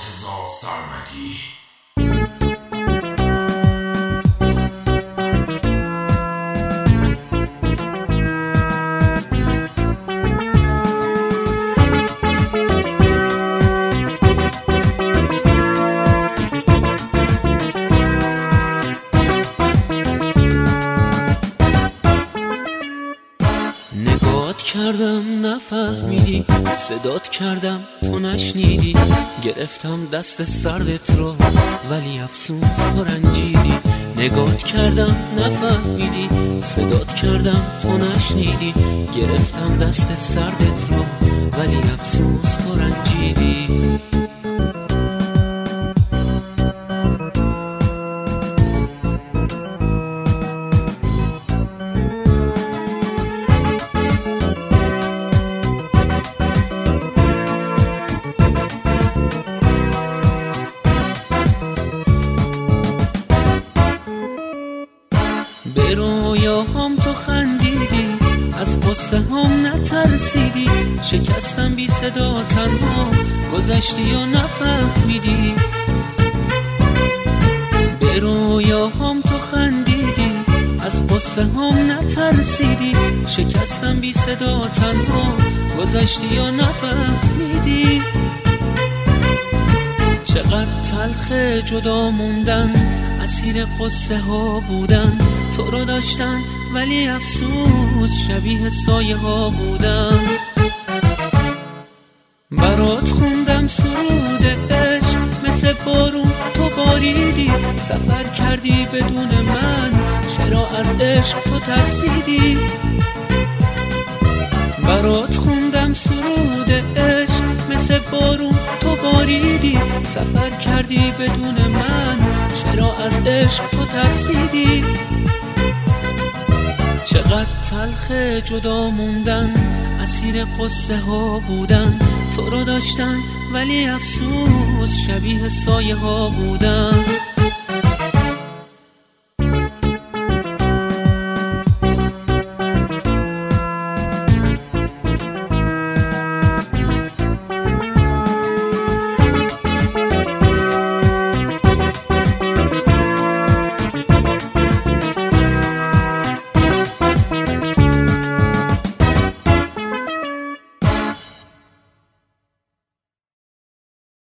مرتضی سرمدی. نگات کردم نفهمیدی، صدات کردم تو نشنیدی، گرفتم دست سردت رو ولی افسوس تو رنجیدی. نگات کردم نفهمیدی، صدات کردم تو نشنیدی، گرفتم دست سردت رو ولی افسوس تو رنجیدی. به رویاهام تو خندیدی، از قصه هم نترسیدی، شکستم بی صدا تنها گذشتی و نفهمیدی. به رویاهام تو خندیدی، از قصه هم نترسیدی، شکستم بی صدا تنها گذشتی و نفهمیدی. چقدر تلخ جدا موندن، اسیر قصه ها بودن، تو رو داشتن ولی افسوس شبیه سایه ها بودن. برات خوندم سرود عشق مثل بارون تو باریدی، سفر کردی بدون من چرا از عشق تو ترسیدی. برات خوندم سرود عشق مثل بارون تو باریدی، سفر کردی بدون من چرا از عشق تو ترسیدی. چقدر تلخ جدا موندن، اسیر قصه ها بودن، تو رو داشتن ولی افسوس شبیه سایه ها بودن.